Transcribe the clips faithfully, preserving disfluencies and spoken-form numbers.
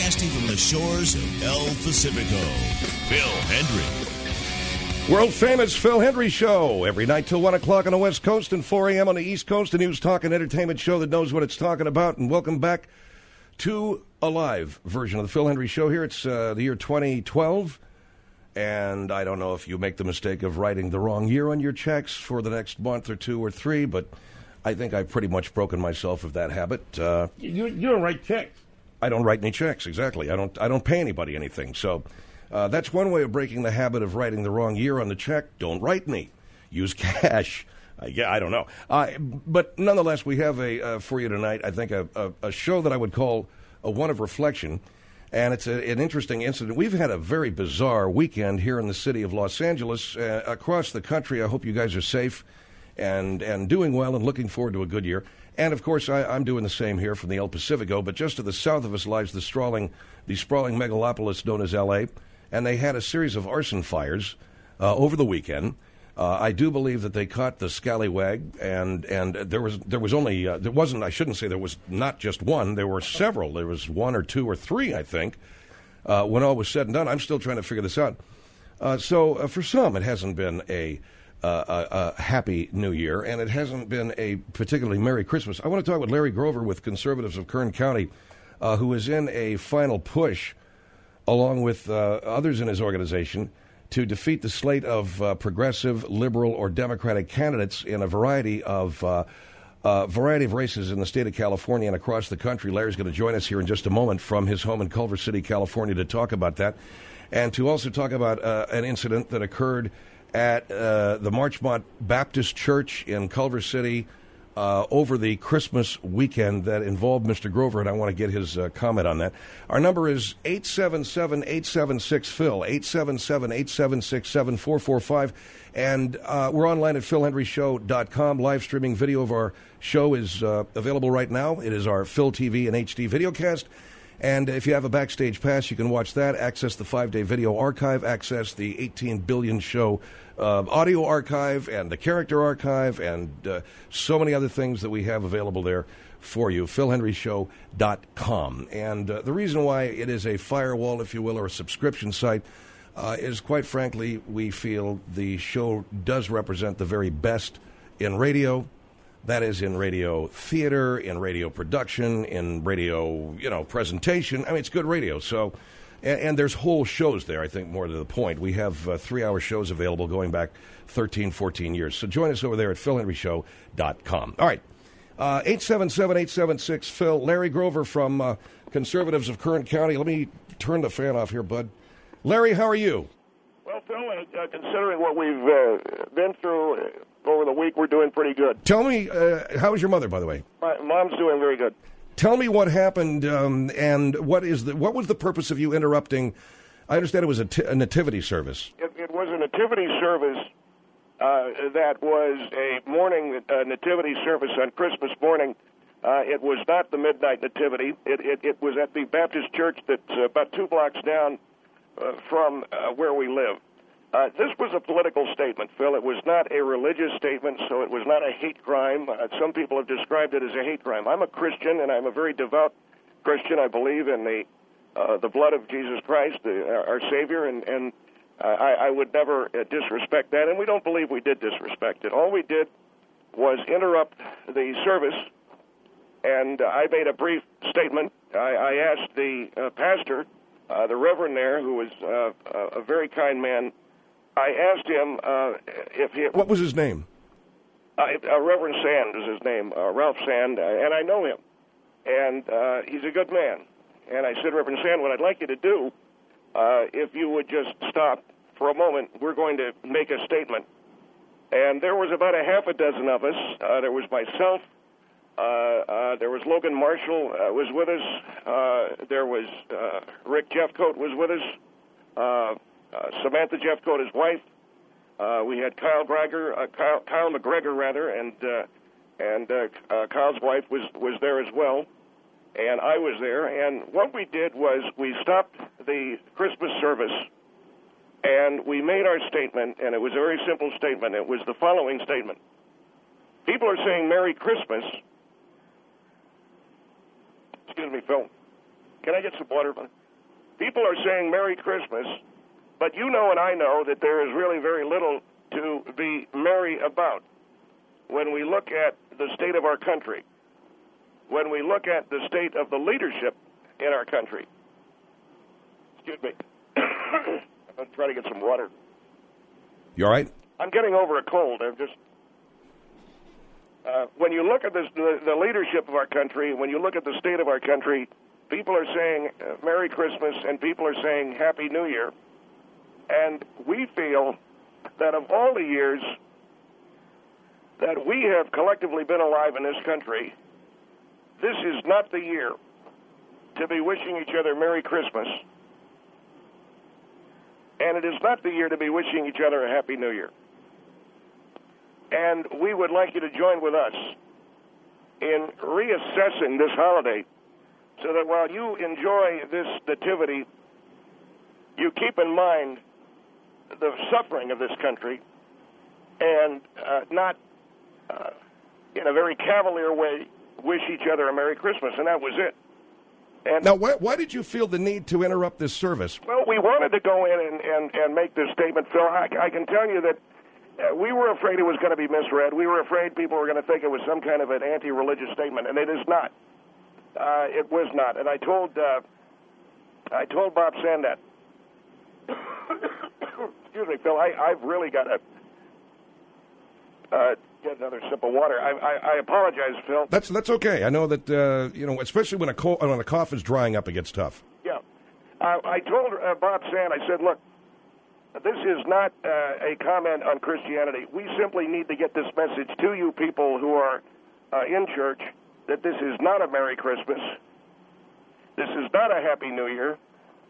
broadcasting from the shores of El Pacifico, Phil Hendry. World-famous Phil Hendry Show, every night till one o'clock on the West Coast and four a.m. on the East Coast, a news, talk, and entertainment show that knows what it's talking about. And welcome back to a live version of the Phil Hendry Show here. It's uh, the year twenty twelve, and I don't know if you make the mistake of writing the wrong year on your checks for the next month or two or three, but I think I've pretty much broken myself of that habit. Uh, you, you don't write checks. I don't write any checks, exactly. I don't I don't pay anybody anything. So uh, that's one way of breaking the habit of writing the wrong year on the check. Don't write me. Use cash. Uh, yeah, I don't know. Uh, but nonetheless, we have a uh, for you tonight, I think, a, a, a show that I would call a one of reflection. And it's a, an interesting incident. We've had a very bizarre weekend here in the city of Los Angeles. Uh, across the country, I hope you guys are safe and, and doing well and looking forward to a good year. And, of course, I, I'm doing the same here from the El Pacifico, but just to the south of us lies the sprawling, the sprawling megalopolis known as L A, and they had a series of arson fires uh, over the weekend. Uh, I do believe that they caught the scallywag, and and there was there was only uh, there wasn't I shouldn't say there was not just one, there were several. There was one or two or three, I think. Uh, when all was said and done, I'm still trying to figure this out. Uh, so uh, for some, it hasn't been a Uh, a, a happy New Year, and it hasn't been a particularly Merry Christmas. I want to talk with Larry Grover with Conservatives of Kern County, uh, who is in a final push, along with uh, others in his organization, to defeat the slate of uh, progressive, liberal, or Democratic candidates in a variety of uh, uh, variety of races in the state of California and across the country. Larry's going to join us here in just a moment from his home in Culver City, California, to talk about that, and to also talk about uh, an incident that occurred at uh, the Marchmont Baptist Church in Culver City uh, over the Christmas weekend that involved Mister Grover, and I want to get his uh, comment on that. Our number is eight seven seven, eight seven six, Phil, eight seven seven, eight seven six, seven four four five, and uh, we're online at phil hendry show dot com. Live streaming video of our show is uh, available right now. It is our Phil T V and H D videocast. And if you have a Backstage Pass, you can watch that, access the five-day video archive, access the eighteen billion show uh, audio archive, and the character archive, and uh, so many other things that we have available there for you, phil hendry show dot com. And uh, the reason why it is a firewall, if you will, or a subscription site, uh, is quite frankly, we feel the show does represent the very best in radio. That is in radio theater, in radio production, in radio, you know, presentation. I mean, it's good radio. So, and, and there's whole shows there, I think, more to the point. We have uh, three-hour shows available going back thirteen, fourteen years. So join us over there at phil hendry show dot com. All right. Uh, eight seven seven, eight seven six, Phil. Larry Grover from uh, Conservatives of Kern County. Let me turn the fan off here, bud. Larry, how are you? Well, Phil, uh, considering what we've uh, been through uh, over the week, we're doing pretty good. Tell me, uh, how is your mother, by the way? My mom's doing very good. Tell me what happened, um, and what is the what was the purpose of you interrupting? I understand it was a, t- a nativity service. It, it was a nativity service uh, that was a morning uh, nativity service on Christmas morning. Uh, it was not the midnight nativity. It, it, it was at the Baptist church that's uh, about two blocks down uh, from uh, where we live. Uh, this was a political statement, Phil. It was not a religious statement, so it was not a hate crime. Uh, some people have described it as a hate crime. I'm a Christian, and I'm a very devout Christian. I believe in the uh, the blood of Jesus Christ, the, our Savior, and, and uh, I, I would never uh, disrespect that, and we don't believe we did disrespect it. All we did was interrupt the service, and uh, I made a brief statement. I, I asked the uh, pastor, uh, the reverend there, who was uh, a very kind man, I asked him uh, if he... What was his name? Uh, uh, Reverend Sand is his name, uh, Ralph Sand, uh, and I know him. And uh, he's a good man. And I said, Reverend Sand, what I'd like you to do, uh, if you would just stop for a moment, we're going to make a statement. And there was about a half a dozen of us. Uh, there was myself. Uh, uh, there was Logan Marshall uh, was with us. Uh, there was uh, Rick Jeffcoat was with us. Uh, Uh, Samantha Jeffcoat, his wife. Uh, we had Kyle Gregor, uh, Kyle, Kyle McGregor, rather, and uh, and uh, uh, Kyle's wife was, was there as well, and I was there. And what we did was we stopped the Christmas service, and we made our statement, and it was a very simple statement. It was the following statement. People are saying Merry Christmas. Excuse me, Phil. Can I get some water? people are saying Merry Christmas, but you know and I know that there is really very little to be merry about when we look at the state of our country, when we look at the state of the leadership in our country. Excuse me. I'm trying to get some water. You all right? I'm getting over a cold. I'm just... Uh, when you look at this, the, the leadership of our country, when you look at the state of our country, people are saying uh, Merry Christmas and people are saying Happy New Year. And we feel that of all the years that we have collectively been alive in this country, this is not the year to be wishing each other Merry Christmas. And it is not the year to be wishing each other a Happy New Year. And we would like you to join with us in reassessing this holiday so that while you enjoy this nativity, you keep in mind the suffering of this country and uh, not, uh, in a very cavalier way, wish each other a Merry Christmas. And that was it. And now, why, why did you feel the need to interrupt this service? Well, we wanted to go in and, and, and make this statement, Phil. I, I can tell you that uh, we were afraid it was going to be misread. We were afraid people were going to think it was some kind of an anti-religious statement, and it is not. Uh, it was not. And I told uh, I told Bob Sand that. Excuse me, Phil. I, I've really got to uh, get another sip of water. I, I, I apologize, Phil. That's that's okay. I know that uh, you know, especially when a co- when a cough is drying up, it gets tough. Yeah, uh, I told uh, Bob Sand. I said, look, this is not uh, a comment on Christianity. We simply need to get this message to you people who are uh, in church that this is not a Merry Christmas. This is not a Happy New Year.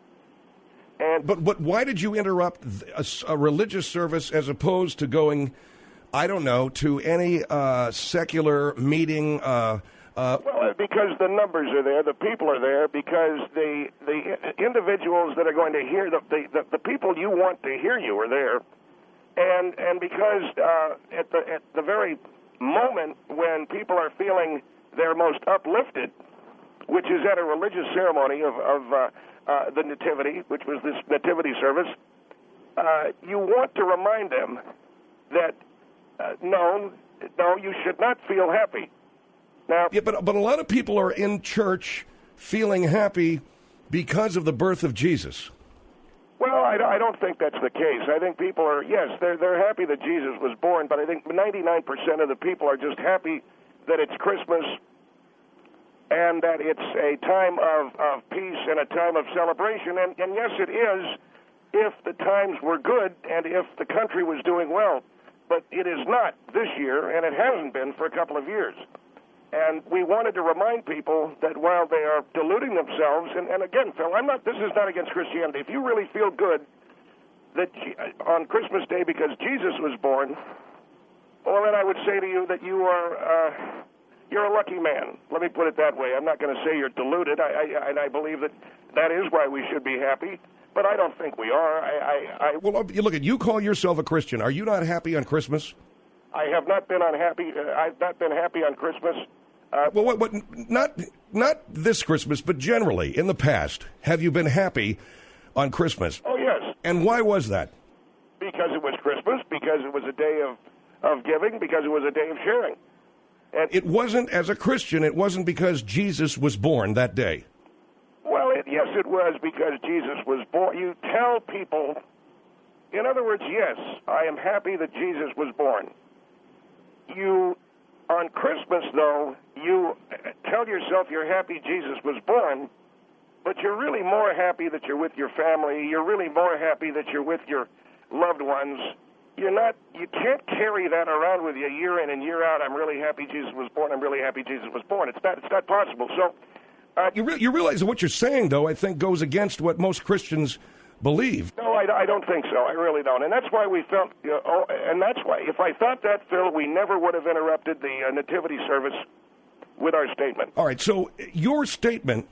And but but why did you interrupt a, a religious service as opposed to going, I don't know, to any uh, secular meeting? Uh, uh, well, because the numbers are there, the people are there, because the the individuals that are going to hear the the, the, the people you want to hear you are there, and and because uh, at the at the very moment when people are feeling their most uplifted, which is at a religious ceremony of of uh, uh, the Nativity, which was this Nativity service, uh, you want to remind them that uh, no, no, you should not feel happy. Now, yeah, but but a lot of people are in church feeling happy because of the birth of Jesus. Well, I, I don't think that's the case. I think people are, yes, they're they're happy that Jesus was born, but I think ninety-nine percent of the people are just happy that it's Christmas and that it's a time of, of peace and a time of celebration. And, and yes, it is if the times were good and if the country was doing well. But it is not this year, and it hasn't been for a couple of years. And we wanted to remind people that while they are deluding themselves, and, and again, Phil, I'm not. This is not against Christianity. If you really feel good that on Christmas Day because Jesus was born, well, then I would say to you that you are uh, you're a lucky man. Let me put it that way. I'm not going to say you're deluded, I, I, and I believe that that is why we should be happy. But I don't think we are. I, I, I well, you look at you. Call yourself a Christian. Are you not happy on Christmas? I have not been unhappy. Uh, I've not been happy on Christmas. Uh, well, what, what, not not this Christmas, but generally in the past, have you been happy on Christmas? Oh yes. And why was that? Because it was Christmas. Because it was a day of of giving. Because it was a day of sharing. And it wasn't as a Christian. It wasn't because Jesus was born that day. Well, it, yes, it was because Jesus was born. You tell people, in other words, yes, I am happy that Jesus was born. You, on Christmas, though, you tell yourself you're happy Jesus was born, but you're really more happy that you're with your family. You're really more happy that you're with your loved ones. You're not. You can't carry that around with you year in and year out. I'm really happy Jesus was born. I'm really happy Jesus was born. It's not. It's not possible. So. Uh, you, re- you realize that what you're saying, though, I think goes against what most Christians believe. No, I, I don't think so. I really don't. And that's why we felt, you know, oh, and that's why, if I thought that, Phil, we never would have interrupted the uh, Nativity service with our statement. All right, so your statement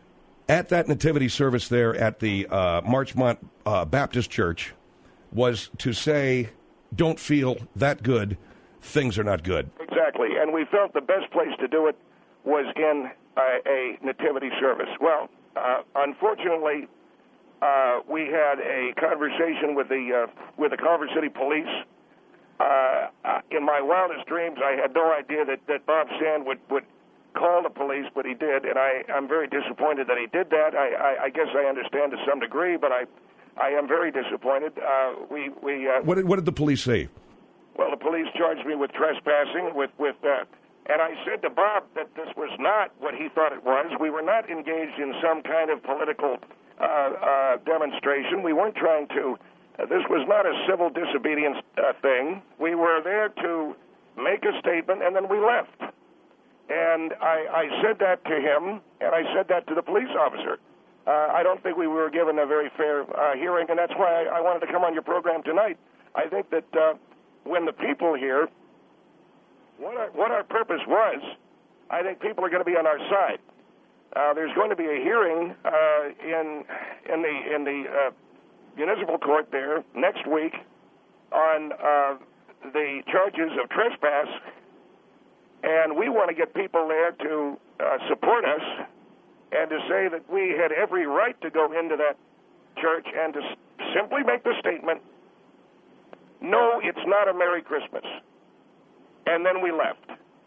at that Nativity service there at the uh, Marchmont uh, Baptist Church was to say, don't feel that good, things are not good. Exactly, and we felt the best place to do it was in a, a nativity service. Well, uh, unfortunately, Uh, we had a conversation with the uh, with the Culver City Police. Uh, uh, in my wildest dreams, I had no idea that, that Bob Sand would, would call the police, but he did, and I, I'm very disappointed that he did that. I, I, I guess I understand to some degree, but I I am very disappointed. Uh, we we uh, What did, what did the police say? Well, the police charged me with trespassing, with with, uh, and I said to Bob that this was not what he thought it was. We were not engaged in some kind of political uh, uh, demonstration. We weren't trying to. Uh, this was not a civil disobedience uh, thing. We were there to make a statement, and then we left. And I, I said that to him, and I said that to the police officer. Uh, I don't think we were given a very fair uh, hearing, and that's why I, I wanted to come on your program tonight. I think that uh, when the people hear what our, what our purpose was, I think people are going to be on our side. Uh, there's going to be a hearing uh, in in the in the uh, municipal court there next week on uh, the charges of trespass, and we want to get people there to uh, support us and to say that we had every right to go into that church and to s- simply make the statement, no, it's not a Merry Christmas. And then we left.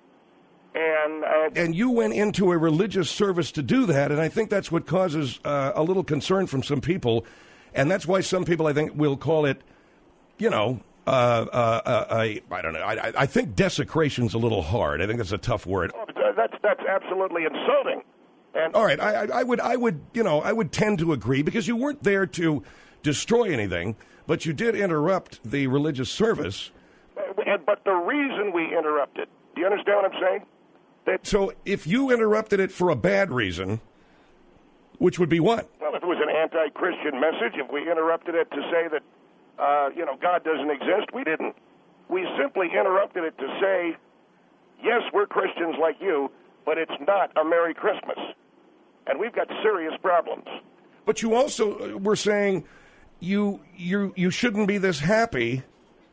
And uh, And you went into a religious service to do that, and I think that's what causes uh, a little concern from some people, and that's why some people, I think, will call it, you know, uh, uh, uh, I, I don't know, I, I think desecration's a little hard. I think that's a tough word. that's that's absolutely insulting. And All right, I, I would, I would, you know, I would tend to agree because you weren't there to destroy anything, but you did interrupt the religious service. And, but the reason we interrupted, do you understand what I'm saying? That, So if you interrupted it for a bad reason, which would be what? well, if it was an anti-Christian message, if we interrupted it to say that, uh, you know, God doesn't exist, we didn't. We simply interrupted it to say, yes, we're Christians like you, but it's not a Merry Christmas. And we've got serious problems. But you also were saying you you you shouldn't be this happy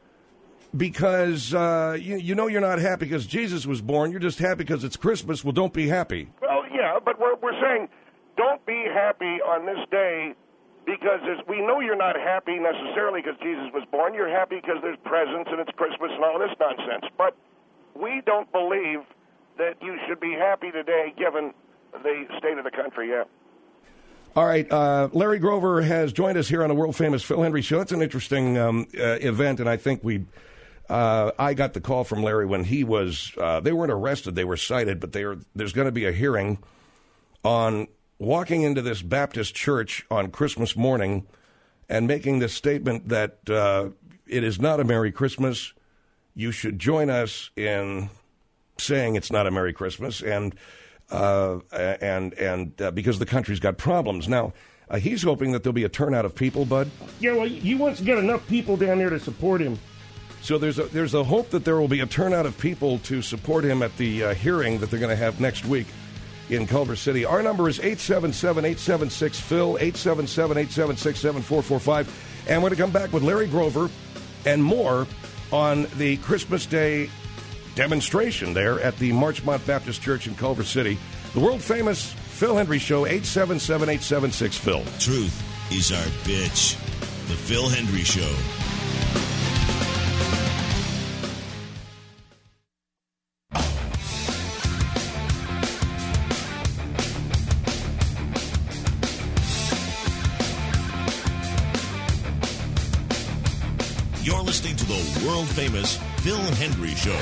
because uh, you, you know you're not happy because Jesus was born. You're just happy because it's Christmas. Well, don't be happy. Well, yeah, but we're, we're saying don't be happy on this day because there's, we know you're not happy necessarily because Jesus was born. You're happy because there's presents and it's Christmas and all this nonsense. But we don't believe that you should be happy today given the state of the country, yeah. All right, uh, Larry Grover has joined us here on the world-famous Phil Hendrie Show. It's an interesting um, uh, event, and I think we, uh, I got the call from Larry when he was, uh, they weren't arrested, they were cited, but they are, there's going to be a hearing on walking into this Baptist church on Christmas morning and making this statement that uh, it is not a Merry Christmas. You should join us in saying it's not a Merry Christmas, and uh, and and uh, because the country's got problems. Now, uh, he's hoping that there'll be a turnout of people, Bud. Yeah, well, he wants to get enough people down there to support him. So there's a there's a hope that there will be a turnout of people to support him at the uh, hearing that they're going to have next week in Culver City. Our number is eight seven seven, eight seven six, Phil, eight seven seven, eight seven six, seven four four five. And we're going to come back with Larry Grover and more on the Christmas Day demonstration there at the Marchmont Baptist Church in Culver City. The world-famous Phil Hendrie Show, eight seven seven, eight seven six, Phil. Truth is our bitch. The Phil Hendrie Show. You're listening to the world-famous Phil Hendrie Show.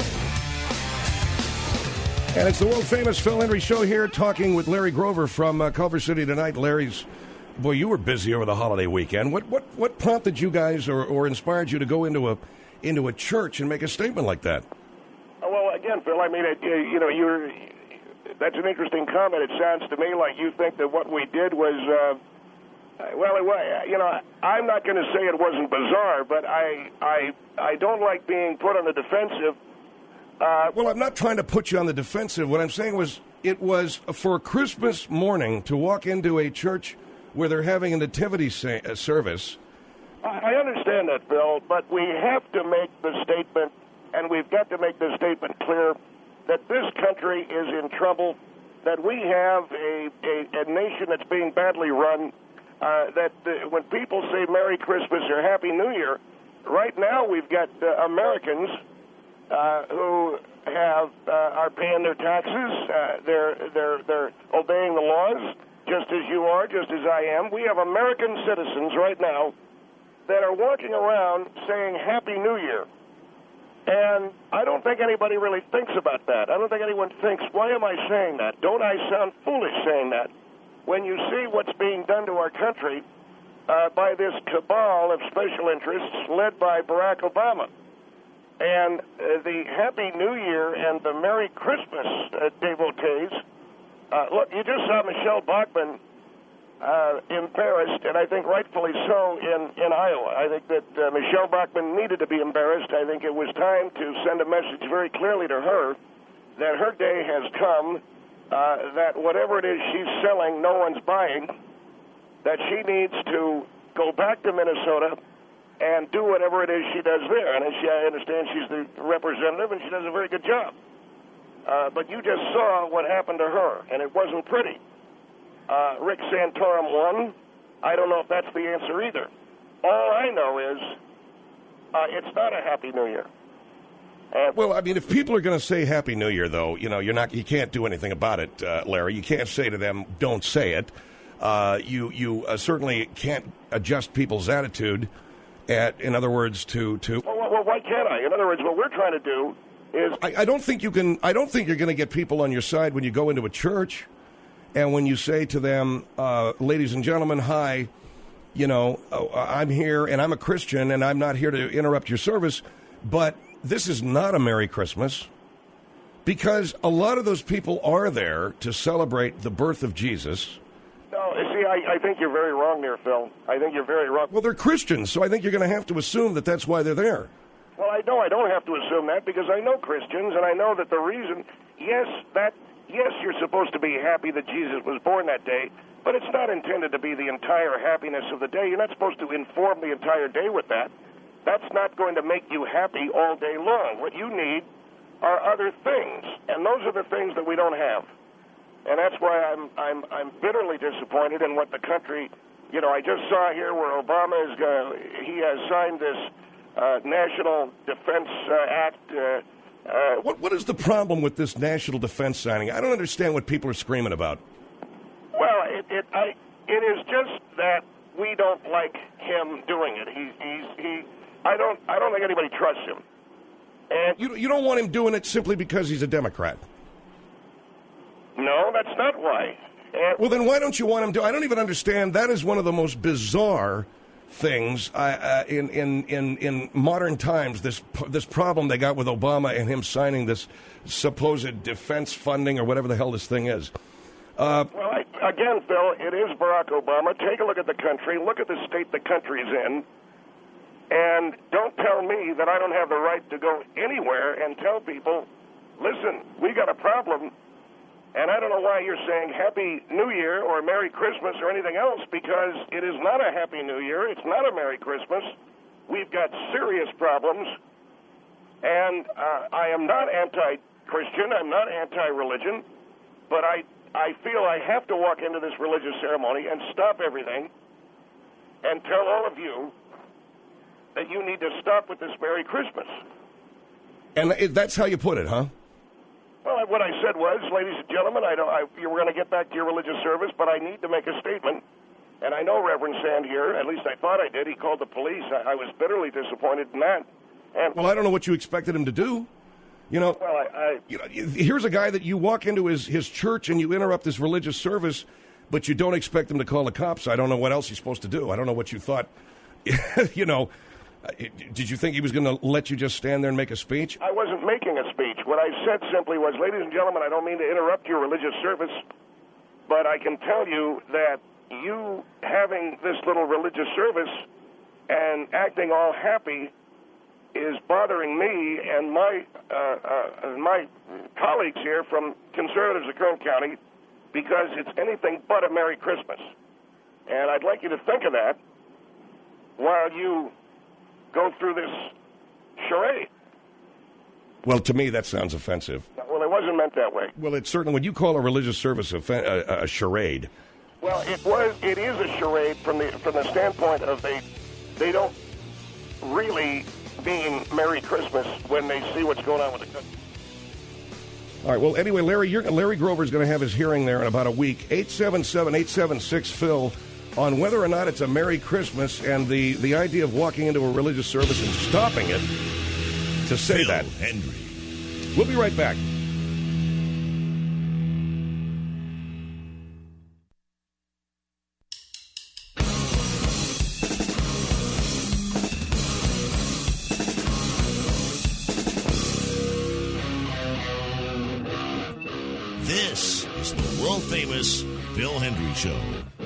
And it's the world-famous Phil Hendrie Show here, talking with Larry Grover from uh, Culver City tonight. Larry's, boy, you were busy over the holiday weekend. What what what prompted you guys or, or inspired you to go into a into a church and make a statement like that? Well, again, Phil, I mean, it, you know, you're that's an interesting comment. It sounds to me like you think that what we did was, uh, well, it was, you know, I'm not going to say it wasn't bizarre, but I I I don't like being put on the defensive. Uh, Well, I'm not trying to put you on the defensive. What I'm saying was it was for Christmas morning to walk into a church where they're having a nativity sa- uh, service. I understand that, Bill, but we have to make the statement, and we've got to make the statement clear, that this country is in trouble, that we have a, a, a nation that's being badly run, uh, that uh, when people say Merry Christmas or Happy New Year, right now we've got uh, Americans uh, who have uh, are paying their taxes, uh, they're they're they're obeying the laws, just as you are, just as I am. We have American citizens right now that are walking around saying Happy New Year. And I don't think anybody really thinks about that. I don't think anyone thinks, why am I saying that? Don't I sound foolish saying that? When you see what's being done to our country uh, by this cabal of special interests led by Barack Obama. And uh, the Happy New Year and the Merry Christmas uh, devotees, uh, look, you just saw Michelle Bachmann uh, embarrassed, and I think rightfully so, in, in Iowa. I think that uh, Michelle Bachmann needed to be embarrassed. I think it was time to send a message very clearly to her that her day has come, uh, that whatever it is she's selling, no one's buying, that she needs to go back to Minnesota and do whatever it is she does there. And as she, I understand she's the representative, and she does a very good job. Uh, but you just saw what happened to her, and it wasn't pretty. Uh, Rick Santorum won. I don't know if that's the answer either. All I know is uh, it's not a Happy New Year. And well, I mean, if people are going to say Happy New Year, though, you know, you're not, you can't do anything about it, uh, Larry. You can't say to them, don't say it. Uh, you you uh, certainly can't adjust people's attitude. At, in other words, to to. Well, well, why can't I? In other words, what we're trying to do is. I, I don't think you can. I don't think you're going to get people on your side when you go into a church. And when you say to them, uh, ladies and gentlemen, hi, you know, uh, I'm here and I'm a Christian and I'm not here to interrupt your service, but this is not a Merry Christmas, because a lot of those people are there to celebrate the birth of Jesus. No, see, I, I think you're very wrong there, Phil. I think you're very wrong. Well, they're Christians, so I think you're going to have to assume that that's why they're there. Well, I know I don't have to assume that, because I know Christians, and I know that the reason, yes, that... Yes, you're supposed to be happy that Jesus was born that day, but it's not intended to be the entire happiness of the day. You're not supposed to inform the entire day with that. That's not going to make you happy all day long. What you need are other things, and those are the things that we don't have. And that's why I'm I'm I'm bitterly disappointed in what the country. You know, I just saw here where Obama is going. He has signed this uh, National Defense uh, Act. Uh, Uh, what what is the problem with this national defense signing? I don't understand what people are screaming about. Well, it it I it is just that we don't like him doing it. He he's he. I don't I don't think anybody trusts him. And you you don't want him doing it simply because he's a Democrat. No, that's not why. And, well, then why don't you want him to? I don't even understand. That is one of the most bizarre things uh, uh, in, in, in, in modern times, this this problem they got with Obama and him signing this supposed defense funding or whatever the hell this thing is. Uh, well, I, again, Phil, it is Barack Obama. Take a look at the country. Look at the state the country's in. And don't tell me that I don't have the right to go anywhere and tell people, listen, we got a problem. And I don't know why you're saying Happy New Year or Merry Christmas or anything else, because it is not a Happy New Year. It's not a Merry Christmas. We've got serious problems. And uh, I am not anti-Christian. I'm not anti-religion. But I, I feel I have to walk into this religious ceremony and stop everything and tell all of you that you need to stop with this Merry Christmas. And that's how you put it, huh? Well, what I said was, ladies and gentlemen, I don't, I, you were going to get back to your religious service, but I need to make a statement. And I know Reverend Sand here, at least I thought I did. He called the police. I, I was bitterly disappointed in that. And, well, I don't know what you expected him to do. You know, well, I, I, you know, here's a guy that you walk into his, his church and you interrupt his religious service, but you don't expect him to call the cops. I don't know what else he's supposed to do. I don't know what you thought. You know, did you think he was going to let you just stand there and make a speech? I wasn't making a speech. What I said simply was, ladies and gentlemen, I don't mean to interrupt your religious service, but I can tell you that you having this little religious service and acting all happy is bothering me and my uh, uh, my colleagues here from Conservatives of Kern County, because it's anything but a Merry Christmas. And I'd like you to think of that while you go through this charade. Well, to me, that sounds offensive. Well, it wasn't meant that way. Well, it's certainly, when you call a religious service a, a, a charade, Well, it was. It is a charade from the from the standpoint of they they don't really mean Merry Christmas when they see what's going on with the country. All right. Well, anyway, Larry, you're, Larry Grover's going to have his hearing there in about a week. eight seven seven, eight seven six, Phil on whether or not it's a Merry Christmas and the, the idea of walking into a religious service and stopping it to say Phil that. Hendrie. We'll be right back. This is the world-famous Phil Hendrie Show.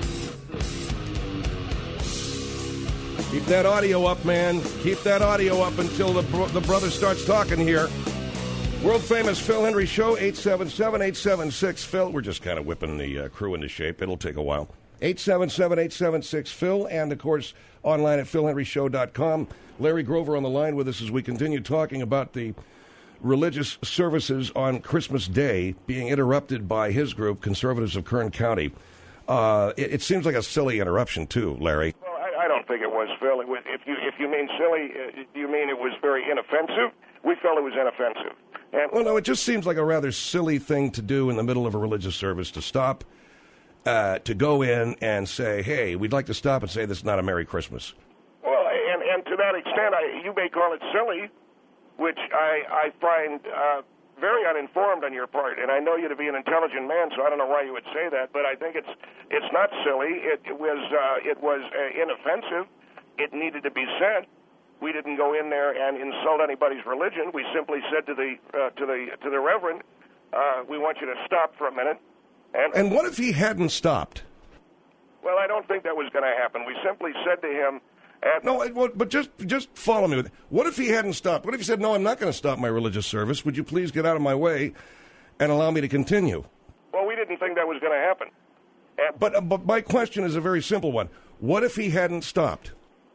Keep that audio up, man. Keep that audio up until the, bro- the brother starts talking here. World-famous Phil Hendrie Show, eight seven seven, eight seven six, Phil. We're just kind of whipping the uh, crew into shape. It'll take a while. eight seven seven, eight seven six, Phil, and, of course, online at phil hendrie show dot com. Larry Grover on the line with us as we continue talking about the religious services on Christmas Day being interrupted by his group, Conservatives of Kern County. Uh, it, it seems like a silly interruption, too, Larry. Well, I, I don't think it was, Phil. It was, if you if you mean silly, uh, do you mean it was very inoffensive? We felt it was inoffensive. And Well, no, it just seems like a rather silly thing to do in the middle of a religious service, to stop, uh, to go in and say, hey, we'd like to stop and say this is not a Merry Christmas. Well, and, and to that extent, I, you may call it silly, which I, I find uh, very uninformed on your part. And I know you to be an intelligent man, so I don't know why you would say that. But I think it's it's not silly. It, it was uh, it was uh, inoffensive. It needed to be said. We didn't go in there and insult anybody's religion. We simply said to the uh, to the to the reverend, uh, "We want you to stop for a minute." And, And what if he hadn't stopped? well, I don't think that was going to happen. We simply said to him, and, No, it- well, but just just follow me with it. What if he hadn't stopped? What if he said, no, I'm not going to stop my religious service. Would you please get out of my way and allow me to continue? well, we didn't think that was going to happen. And, But, uh, but my question is a very simple one. What if he hadn't stopped?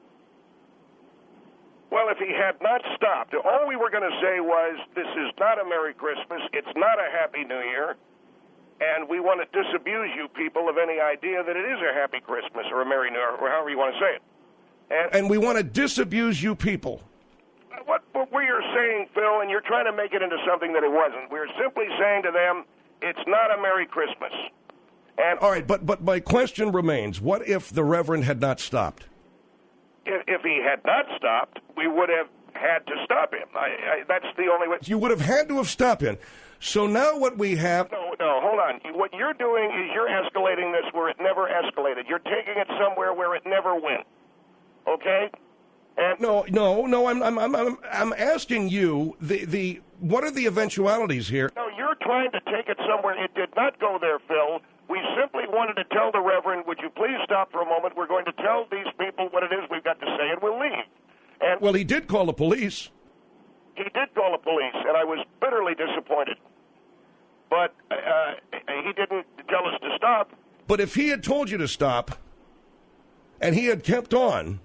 Well, if he had not stopped, all we were going to say was, this is not a Merry Christmas, it's not a Happy New Year, and we want to disabuse you people of any idea that it is a Happy Christmas or a Merry New Year, or however you want to say it. And, And we want to disabuse you people. what, what we are saying, Phil, and you're trying to make it into something that it wasn't, we're simply saying to them, it's not a Merry Christmas. And All right, but, but my question remains, what if the Reverend had not stopped? if, if he had not stopped, we would have had to stop him. I, I, that's the only way. You would have had to have stopped him. So now what we have... No, no, hold on. What you're doing is you're escalating this where it never escalated. You're taking it somewhere where it never went. Okay? And No, no, no, I'm, I'm, I'm, I'm I'm asking you, the, the, what are the eventualities here? no, you're trying to take it somewhere. It did not go there, Phil. We simply wanted to tell the Reverend, would you please stop for a moment? We're going to tell these people what it is we've got to say, and we'll leave. And Well, he did call the police. he did call the police, and I was bitterly disappointed. But uh, he didn't tell us to stop. But if he had told you to stop, and he had kept on,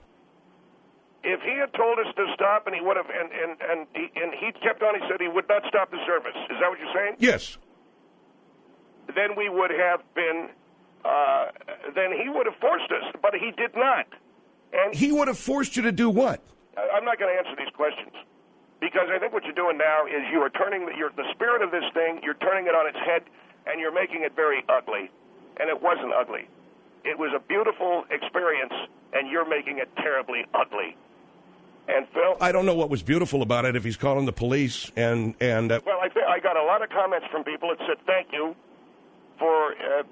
If he had told us to stop, and he would have, and and and he, and he kept on, he said he would not stop the service. Is that what you're saying? yes, Then we would have been, uh, then he would have forced us, but he did not. And he would have forced you to do what? I- I'm not going to answer these questions because I think what you're doing now is you are turning the, you're, the spirit of this thing, you're turning it on its head, and you're making it very ugly. And it wasn't ugly. It was a beautiful experience, and you're making it terribly ugly. And Phil, I don't know what was beautiful about it if he's calling the police and, and uh, well, I, th- I got a lot of comments from people that said thank you for uh,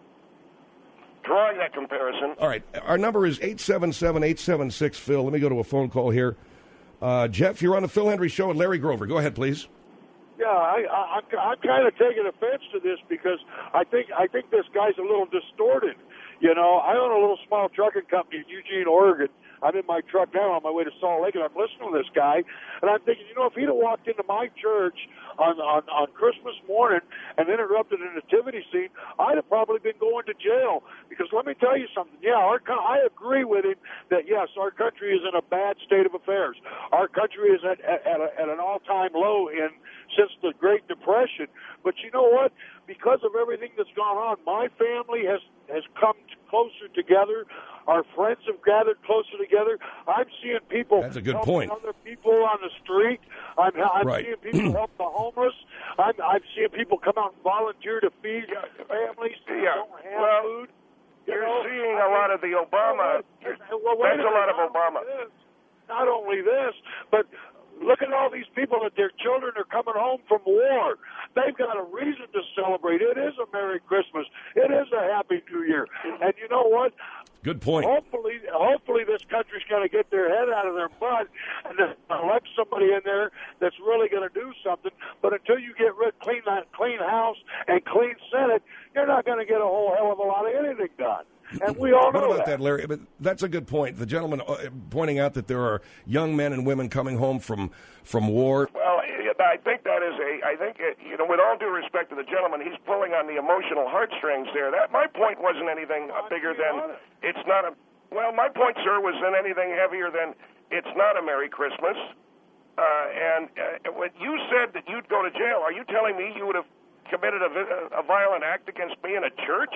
drawing that comparison. all right, our number is eight seven seven, eight seven six, Phil. Let me go to a phone call here. Uh, Jeff, you're on the Phil Hendrie Show with Larry Grover. Go ahead, please. Yeah, I, I, I'm kind of taking offense to this because I think I think this guy's a little distorted. You know, I own a little small trucking company in Eugene, Oregon. I'm in my truck now on my way to Salt Lake, and I'm listening to this guy, and I'm thinking, you know, if he'd have walked into my church on, on, on Christmas morning and interrupted a nativity scene, I'd have probably been going to jail. Because let me tell you something. Yeah, our, I agree with him that, yes, our country is in a bad state of affairs. Our country is at, at, at, a, at an all-time low in since the Great Depression. But you know what? Because of everything that's gone on, my family has has come closer together. Our friends have gathered closer together. I'm seeing people That's a good helping point. other people on the street. I'm, I'm Right. seeing people help the homeless. I'm, I'm seeing people come out and volunteer to feed families who Yeah. don't have Well, food. You You're know, seeing I a mean, lot of the Obama. well, well, wait That's a lot of minute. Not Obama. only this, Not only this, but look at all these people that their children are coming home from war. They've got a reason to celebrate. It is a Merry Christmas. It is a Happy New Year. And you know what? Good point. Hopefully, hopefully this country's going to get their head out of their butt and then elect somebody in there that's really going to do something. But until you get rid, clean that clean House and clean Senate, you're not going to get a whole hell of a lot of anything done. And we all know What about that. that, Larry? But that's a good point. The gentleman uh, pointing out that there are young men and women coming home from from war. Well, I think that is a. I think it, you know, with all due respect to the gentleman, he's pulling on the emotional heartstrings there. That my point wasn't anything uh, bigger than it's not a. Well, my point, sir, wasn't anything heavier than it's not a Merry Christmas. Uh, and uh, when you said that you'd go to jail, are you telling me you would have committed a, a violent act against me in a church?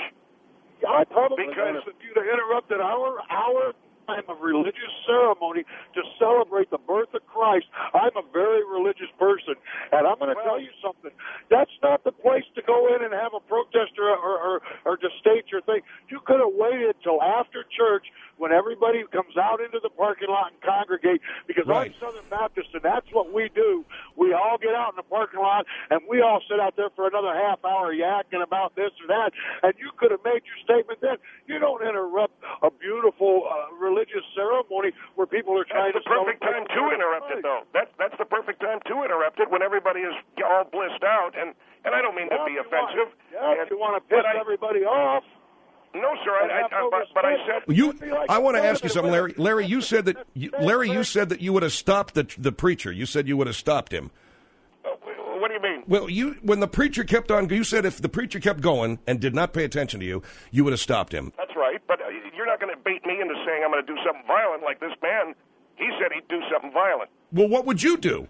I probably Because- noticed if you'd have interrupted our our time of religious ceremony to celebrate the birth of Christ. I'm a very religious person, and I'm going to Well- tell you something. That's not the place to go in and have a protest or or, or, or to state your thing. You could have waited till after church when everybody comes out into the parking lot and congregate, because Right. I'm Southern Baptist, and that's what we do. We all get out in the parking lot, and we all sit out there for another half hour yakking about this or that, and you could have made your statement then. You don't interrupt a beautiful uh, religious ceremony where people are trying That's the to perfect time celebrate to interrupt it, though. That's that's the perfect time to interrupt it when everybody is all blissed out, and and I don't mean Yeah, to be if you offensive. Want, yeah, and, if you want to piss but I, everybody off. no, sir. I, I, I, but, but I said You, I want to ask you something, Larry. Larry, you said that. You, Larry, you said that you would have stopped the the preacher. You said you would have stopped him. uh, what do you mean? Well, you when the preacher kept on, you said if the preacher kept going and did not pay attention to you, you would have stopped him. That's right, but uh, you're not going to bait me into saying I'm going to do something violent like this man. He said he'd do something violent. Well, what would you do?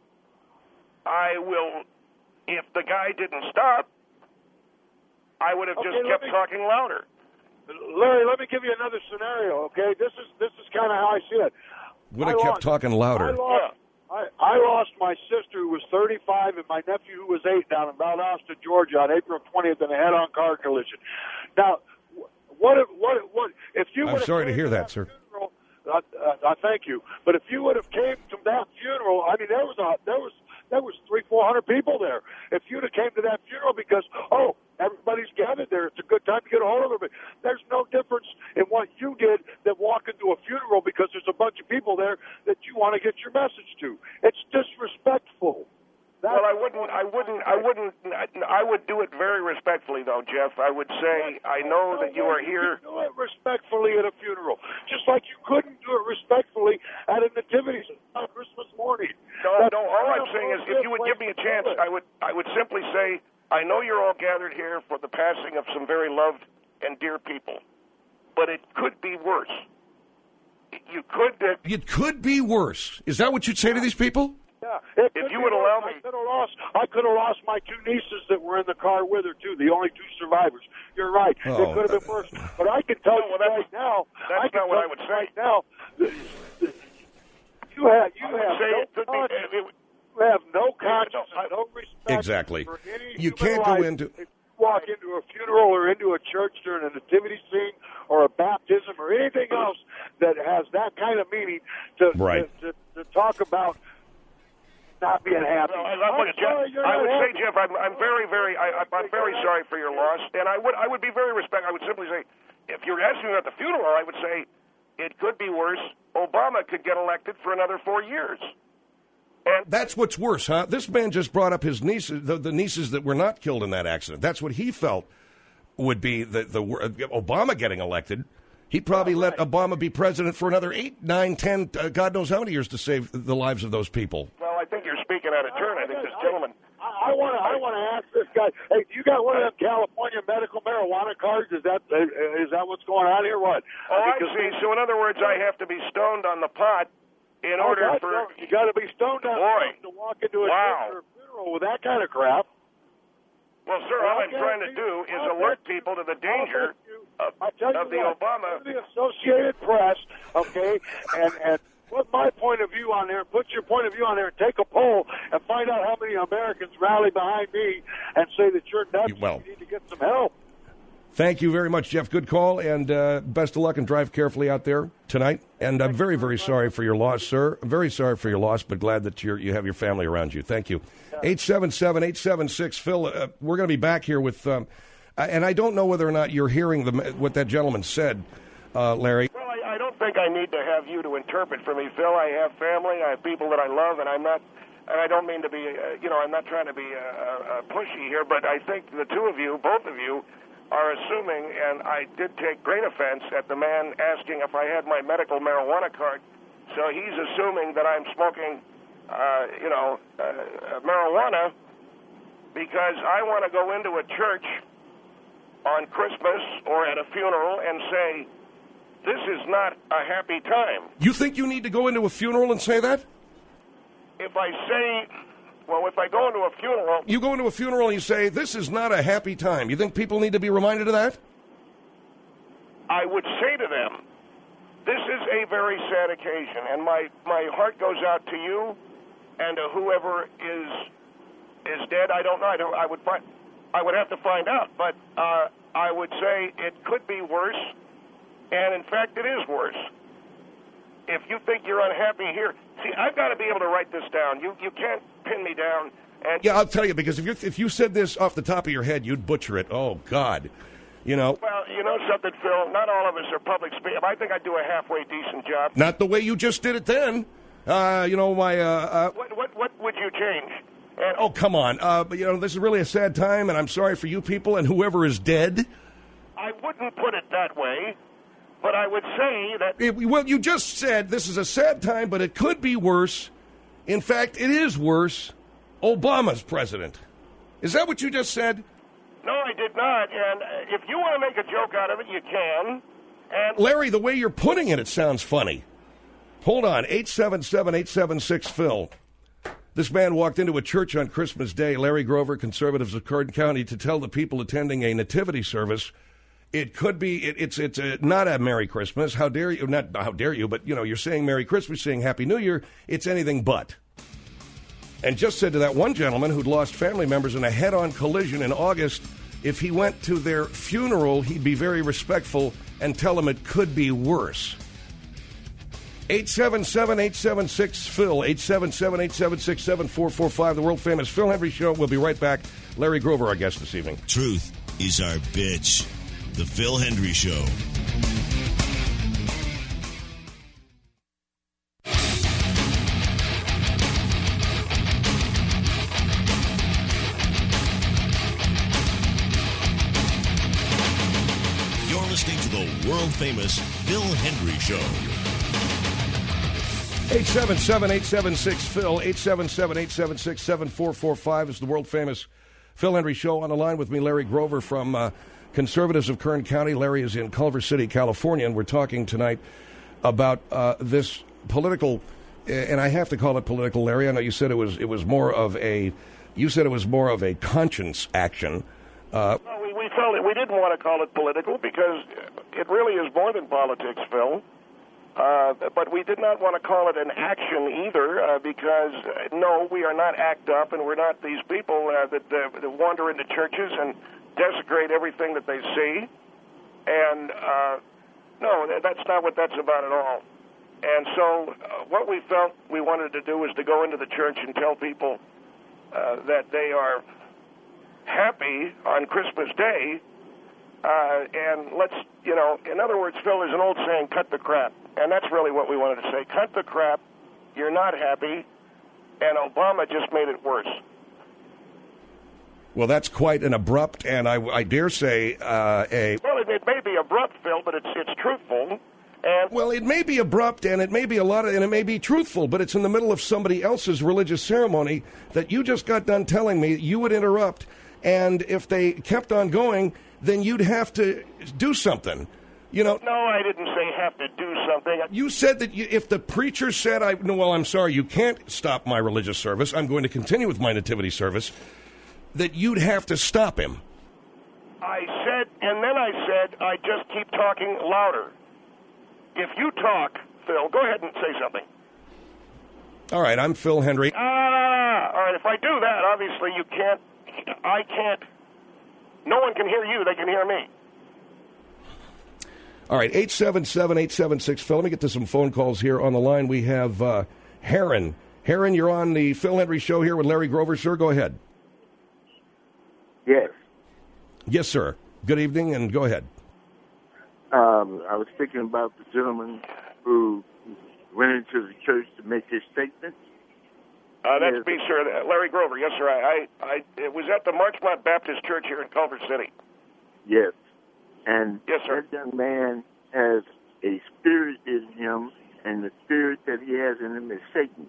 I will, if the guy didn't stop, I would have Okay, just let kept me- talking louder. Larry, let me give you another scenario, okay? This is this is kind of how I see it. Would I have kept lost- talking I louder. lost, I, I lost my sister, who was thirty-five, and my nephew, who was eight, down in Valdosta, Georgia, on April twentieth in a head-on car collision. Now, wh- what if, what if, what if you I'm would have sorry to came hear to that, sir. funeral, uh, uh, uh, thank you. But if you would have came to that funeral, I mean, there was a there was there was three, four hundred people there. If you'd have came to that funeral because oh, everybody's gathered there, it's a good time to get a hold of everybody. There's no difference in what you did than walk into a funeral because there's a bunch of people there that you want to get your message to. It's disrespectful. That's Well, I wouldn't. I wouldn't. I wouldn't. I would do it very respectfully, though, Jeff. I would say, I know that you are here. You can do it respectfully at a funeral, just like you couldn't do it respectfully at a nativity on Christmas morning. No, That's no. All I'm not saying is, appropriate if you would place give me a to chance, do it. I would. I would simply say, I know you're all gathered here for the passing of some very loved and dear people, but it could be worse. You could. Uh, It could be worse. Is that what you'd say to these people? Yeah, it If could you be would worse. allow me- I could have lost. I could have lost my two nieces that were in the car with her too. The only two survivors. You're right. Oh, it could have been worse. But I can tell No, you well, that's- right now. that's I can not what tell I would you say. Right now, that- that you have you I would have say no it could be. conscience. It, it, You have no conscience, I- no respect. Exactly. For any You human can't go life. into- If you walk into a funeral or into a church during a nativity scene or a baptism or anything else that has that kind of meaning to Right. to, to, to talk about not being happy. Well, I, I, look, I'm Jeff, sorry, you're I not would say, happy. Jeff, I'm, I'm very, very, I, I'm very sorry for your loss, and I would, I would be very respect. I would simply say, if you're asking at the funeral, I would say it could be worse. Obama could get elected for another four years. And That's what's worse, huh? This man just brought up his nieces, the, the nieces that were not killed in that accident. That's what he felt would be the, the Obama getting elected. He'd probably let Obama be president for another eight, nine, ten, uh, God knows how many years to save the lives of those people. well, I think you're speaking out of turn. I think this gentleman. I want to. I want to ask this guy. Hey, you got one of them California medical marijuana cards? Is that is that what's going on here? What? Oh, I Because- see. So, in other words, I have to be stoned on the pot in Oh, order that's for. right. You got to be stoned on Boy. to walk into a Wow. church or a funeral with that kind of crap. Well, sir, all I'm trying to do is alert people to the danger of, of the Obama. The Associated Press, okay, and and put my point of view on there, put your point of view on there, and take a poll and find out how many Americans rally behind me and say that you're nuts. Well, you need to get some help. Thank you very much, Jeff. Good call, and uh, best of luck, and drive carefully out there tonight. And I'm very, very sorry for your loss, sir. I'm very sorry for your loss, but glad that you're, you have your family around you. Thank you. eight seven seven, eight seven six, Phil. Uh, we're going to be back here with, um, and I don't know whether or not you're hearing the, what that gentleman said, uh, Larry. Well, I, I don't think I need to have you to interpret for me, Phil. I have family. I have people that I love, and I'm not, and I don't mean to be, uh, you know, I'm not trying to be uh, uh, pushy here, but I think the two of you, both of you, are assuming, and I did take great offense at the man asking if I had my medical marijuana card. So he's assuming that I'm smoking, uh, you know, uh, marijuana because I want to go into a church on Christmas or at a funeral and say, this is not a happy time. You think you need to go into a funeral and say that? If I say... Well, if I go into a funeral... You go into a funeral and you say, this is not a happy time. You think people need to be reminded of that? I would say to them, this is a very sad occasion, and my, my heart goes out to you and to whoever is is dead. I don't know. I, don't, I, would, find, I would have to find out, but uh, I would say it could be worse, and in fact it is worse. If you think you're unhappy here... See, I've got to be able to write this down. You you can't pin me down. And yeah, I'll tell you, because if you if you said this off the top of your head, you'd butcher it. Oh, God. You know. Well, you know something, Phil? Not all of us are public speakers. I think I do a halfway decent job. Not the way you just did it then. Uh, you know, my... Uh, uh, what, what, what would you change? And, oh, come on. Uh, but, you know, this is really a sad time, and I'm sorry for you people and whoever is dead. I wouldn't put it that way. But I would say that... It, well, you just said this is a sad time, but it could be worse. In fact, it is worse. Obama's president. Is that what you just said? No, I did not. And if you want to make a joke out of it, you can. And Larry, the way you're putting it, it sounds funny. Hold on. eight seven seven, eight seven six, Phil. This man walked into a church on Christmas Day, Larry Grover, conservatives of Kern County, to tell the people attending a nativity service... It could be, it, it's it's a, not a Merry Christmas. How dare you, not how dare you, but, you know, you're saying Merry Christmas, saying Happy New Year. It's anything but. And just said to that one gentleman who'd lost family members in a head-on collision in August, if he went to their funeral, he'd be very respectful and tell them it could be worse. eight seven seven, eight seven six, Phil, eight seven seven, eight seven six, seven four four five, the world-famous Phil Hendrie Show. We'll be right back. Larry Grover, our guest this evening. Truth is our bitch. The Phil Hendrie Show. You're listening to the world-famous Phil Hendrie Show. eight seven seven, eight seven six, Phil, eight seven seven, eight seven six, seven four four five is the world-famous Phil Hendrie Show. On the line with me, Larry Grover from... Uh, Conservatives of Kern County. Larry is in Culver City, California, and we're talking tonight about uh, this political, and I have to call it political, Larry. I know you said it was it was more of a, you said it was more of a conscience action. Uh, well, we, we felt it. We didn't want to call it political because it really is more than politics, Phil. Uh, but we did not want to call it an action either uh, because, uh, no, we are not act up, and we're not these people uh, that, uh, that wander into churches and desecrate everything that they see. And, uh, no, that's not what that's about at all. And so uh, what we felt we wanted to do was to go into the church and tell people uh, that they are happy on Christmas Day. Uh, and let's, you know, in other words, Phil, there's an old saying, cut the crap. And that's really what we wanted to say. Cut the crap. You're not happy. And Obama just made it worse. Well, that's quite an abrupt and, I, I dare say, uh, a... Well, it, it may be abrupt, Phil, but it's it's truthful. And well, it may be abrupt and it may be a lot of, and it may be truthful, but it's in the middle of somebody else's religious ceremony that you just got done telling me you would interrupt. And if they kept on going, then you'd have to do something. You know, no, I didn't say have to do something. You said that you, if the preacher said, "I no, well, I'm sorry, you can't stop my religious service. I'm going to continue with my nativity service." that you'd have to stop him. I said, and then I said, I just keep talking louder. If you talk, Phil, go ahead and say something. All right, I'm Phil Hendrie. Ah, all right, if I do that, obviously you can't, I can't, no one can hear you, they can hear me. All right, eight seven seven, eight seven six, Phil. Let me get to some phone calls here on the line. We have uh, Heron. Heron, you're on the Phil Hendrie Show here with Larry Grover. Sir, go ahead. Yes. Yes, sir. Good evening, and go ahead. Um, I was thinking about the gentleman who went into the church to make his statement. Uh, that's Yes. me, sir. Larry Grover. Yes, sir. I, I, I it was at the Marchmont Baptist Church here in Culver City. Yes. And Yes, sir. that young man has a spirit in him, and the spirit that he has in him is Satan.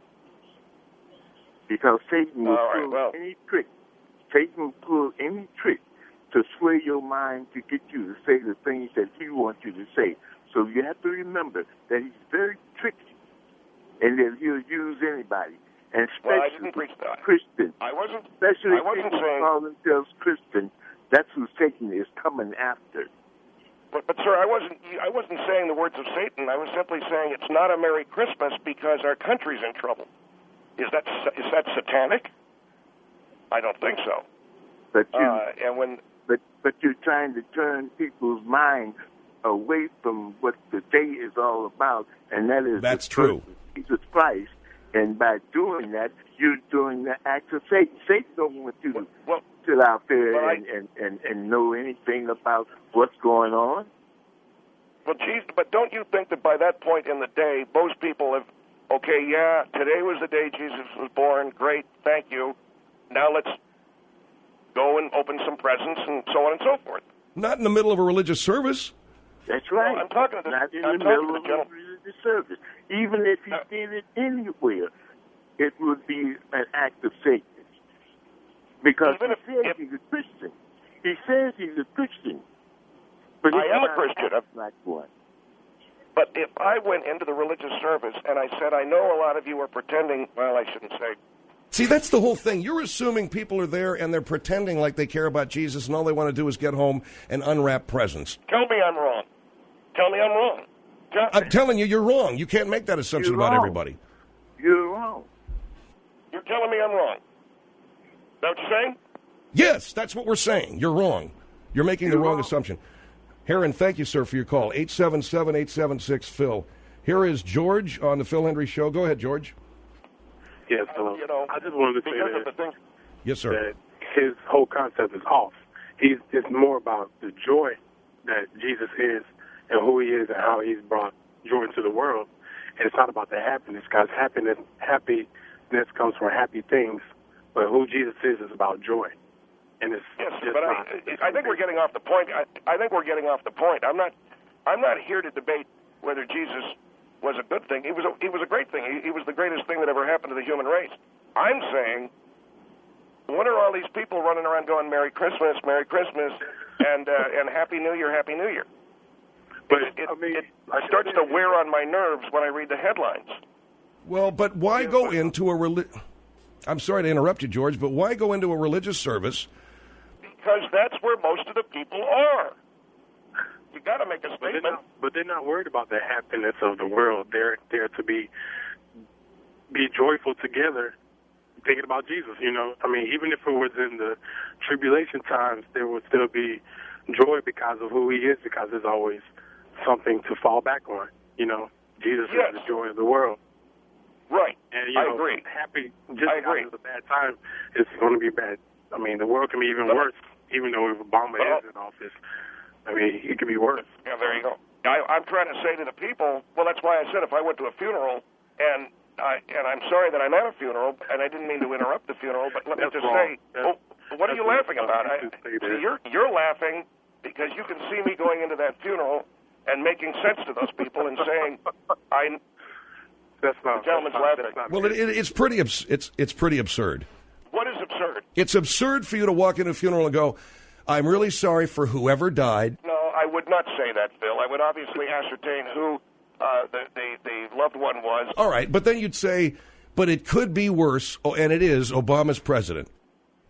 Because Satan will All right, pull well. any trick. Satan will pull any trick to sway your mind to get you to say the things that he wants you to say. So you have to remember that he's very tricky, and that he'll use anybody, and Well, I especially didn't preach that. Christians. I wasn't. Especially I wasn't people who saying. call themselves Christian. That's who Satan is coming after. But, but sir, I wasn't. I wasn't saying the words of Satan. I was simply saying it's not a Merry Christmas because our country's in trouble. Is that is that satanic? I don't think so. But you, Uh, and when but but you're trying to turn people's minds away from what the day is all about, and that is That's the true. person, Jesus Christ. And by doing that, you're doing the act of Satan. Satan don't want you to well, sit out there well, I- and, and, and, and know anything about what's going on. well, geez, but don't you think that by that point in the day, most people have, okay, yeah, today was the day Jesus was born. Great, thank you. Now let's go and open some presents and so on and so forth. Not in the middle of a religious service. That's right. I'm talking to the- Not in I'm the talking middle to of the a gentle- religious service. Even if he Uh, did it anywhere, it would be an act of Satan. Because Even he if- says if- he's a Christian. He says he's a Christian. But I he's am a not Christian. acting like one. But if I went into the religious service and I said, I know a lot of you are pretending, well, I shouldn't say, See, that's the whole thing. You're assuming people are there and they're pretending like they care about Jesus, and all they want to do is get home and unwrap presents. tell me I'm wrong. Tell me I'm wrong. Tell- I'm telling you, you're wrong. You can't make that assumption You're about wrong. everybody. You're wrong. You're telling me I'm wrong. Is that what you're saying? Yes, that's what we're saying. You're wrong. You're making the You're wrong wrong. assumption. Heron, thank you, sir, for your call. eight seven seven, eight seven six, Phil. Here is George on the Phil Hendrie Show. Go ahead, George. Yes, hello. You know, I just wanted to say because of the that, thing. Yes, sir. that his whole concept is off. He's it's more about the joy that Jesus is and who he is and how he's brought joy into the world. And it's not about the happiness, because happiness happiness comes from happy things. But who Jesus is is about joy. And it's Yes, just but not, I, I think we're getting off the point. I, I think we're getting off the point. I'm not. I'm not here to debate whether Jesus was a good thing. He was. A, he was a great thing. He, he was the greatest thing that ever happened to the human race. I'm saying, what are all these people running around going Merry Christmas, Merry Christmas, and uh, and Happy New Year, Happy New Year? But It, I mean, it like I starts said, to wear on my nerves when I read the headlines. Well, but why go into a reli- I'm sorry to interrupt you, George, but why go into a religious service? Because that's where most of the people are. You got to make a But they're, statement. not, but they're not worried about the happiness of the world. They're there to be be joyful together, thinking about Jesus. You know, I mean, even if it was in the tribulation times, there would still be joy because of who he is. Because there's always something to fall back on. You know, Jesus Yes. is the joy of the world. Right. And you I know, agree. happy just I agree. because it's a bad time, it's going to be bad. I mean, the world can be even But- worse. Even though if Obama Well- is in office, I mean, it could be worse. Yeah, there you go. I, I'm trying to say to the people, well, that's why I said if I went to a funeral, and I and I'm sorry that I'm at a funeral, and I didn't mean to interrupt the funeral, but let That's me just wrong. say, That's- oh, what are you that's laughing wrong. about? You I, can say see, that. you're you're laughing because you can see me going into that funeral and making sense to those people and saying, I. That's not. The gentleman's that's not, laughing. that's not Well, it, it, it's pretty abs- it's it's pretty absurd. What is absurd? It's absurd for you to walk into a funeral and go, "I'm really sorry for whoever died." No, I would not say that, Phil. I would obviously ascertain who uh, the, the the loved one was. All right, but then you'd say, "But it could be worse," oh, and it is. Obama's president.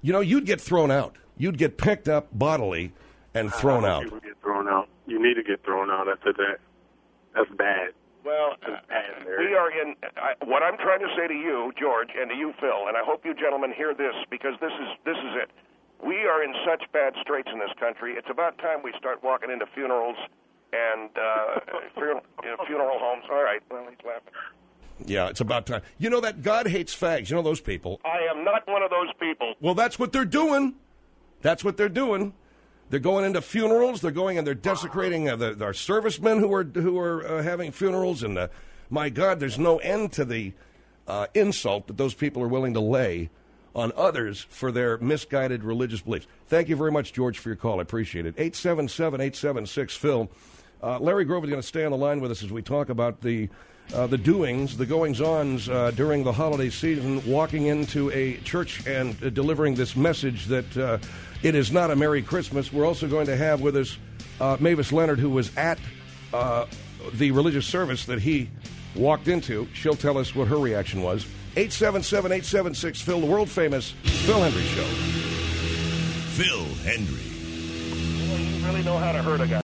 You know, you'd get thrown out. You'd get picked up bodily and thrown I out. You would get thrown out. You need to get thrown out after that. That's bad. Well, uh, we are in. I, what I'm trying to say to you, George, and to you, Phil, and I hope you gentlemen hear this because this is this is it. We are in such bad straits in this country. It's about time we start walking into funerals and uh, funeral, you know, funeral homes. All right. Well, he's laughing. Yeah, it's about time. You know that God hates fags. You know those people. I am not one of those people. Well, that's what they're doing. That's what they're doing. They're going into funerals. They're going and they're desecrating uh, the, our servicemen who are who are uh, having funerals. And uh, my God, there's no end to the uh, insult that those people are willing to lay on others for their misguided religious beliefs. Thank you very much, George, for your call. I appreciate it. eight seven seven, eight seven six, Phil. Uh, Larry Grove is going to stay on the line with us as we talk about the uh, the doings, the goings-ons uh, during the holiday season, walking into a church and uh, delivering this message that uh, it is not a Merry Christmas. We're also going to have with us uh, Mavis Leonard, who was at uh, the religious service that he walked into. She'll tell us what her reaction was. eight seven seven, eight seven six, Phil, the world-famous Phil Hendrie Show. Phil Hendrie. You really know how to hurt a guy.